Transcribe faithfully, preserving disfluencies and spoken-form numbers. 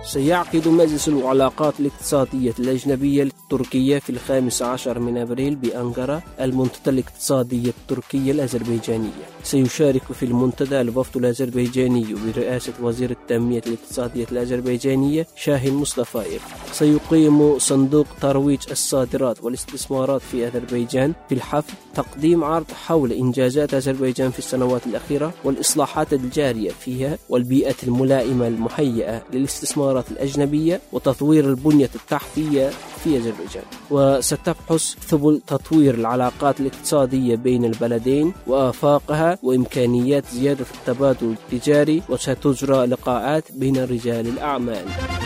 سيعقد مجلس العلاقات الاقتصادية الأجنبية التركية في الخامس عشر من أبريل بأنقرة المنتدى الاقتصادي التركي الأذربيجانية. سيشارك في المنتدى الوفد الأذربيجاني برئاسة وزير التنمية الاقتصادية الأذربيجانية شاهين مصطفايف. سيقيم صندوق ترويج الصادرات والاستثمارات في أذربيجان في الحفل تقديم عرض حول إنجازات أذربيجان في السنوات الأخيرة والإصلاحات الجارية فيها والبيئة الملائمة المهيئة للاستثمارات الأجنبية وتطوير البنية التحتية في أذربيجان. وستبحث سبل تطوير العلاقات الاقتصادية بين البلدين وآفاقها وإمكانيات زيادة التبادل التجاري، وستجرى لقاءات بين رجال الأعمال.